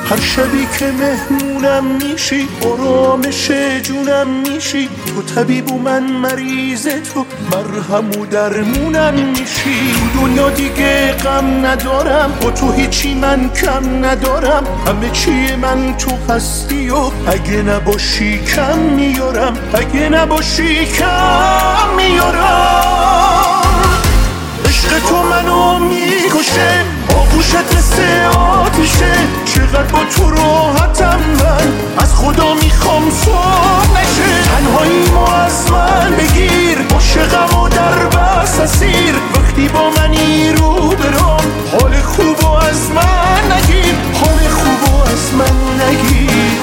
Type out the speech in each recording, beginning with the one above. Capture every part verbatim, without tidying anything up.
هر شبی که مهمونم میشی آرامش جونم میشی، تو طبیب و من مریض، تو مرهم و درمونم میشی. دنیا دیگه غم ندارم، با تو هیچی من کم ندارم، همه چی من تو هستی و اگه نباشی کم میارم، اگه نباشی کم میارم. عشق تو منو میکشه، آغوشت مثل آتیشه، چقدر با تو راحتم من، از خدا میخوام صبح نشه. تنهاییمو از من بگیر، عاشقم و در بس اسیر، وقتی با منی رو برام، حال خوبو از من نگیر، حال خوبو از من نگیر.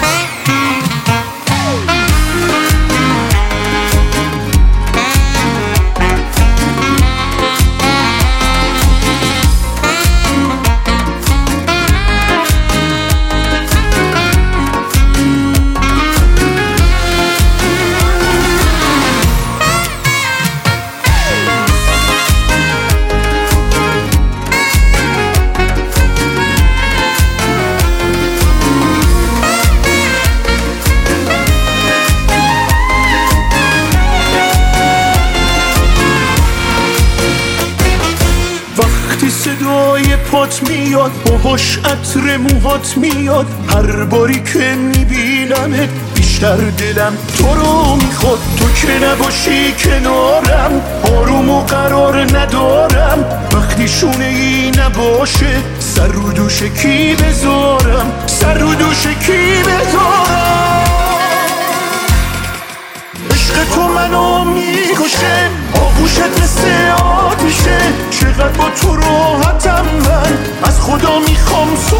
وقتی صدای پات میاد، باهاش عطر موهات میاد، هر باری که میبینمت بیشتر دلم تو رو میخواد. تو که نباشی کنارم، آروم و قرار ندارم، وقتی شونه ای نباشه سر رو دوش کی بذارم، سر رو دوش کی بذارم. عشق تو منو میکشه، آغوشت مثل آتیشه، چقدر با تو راحتم من، از خدا میخوام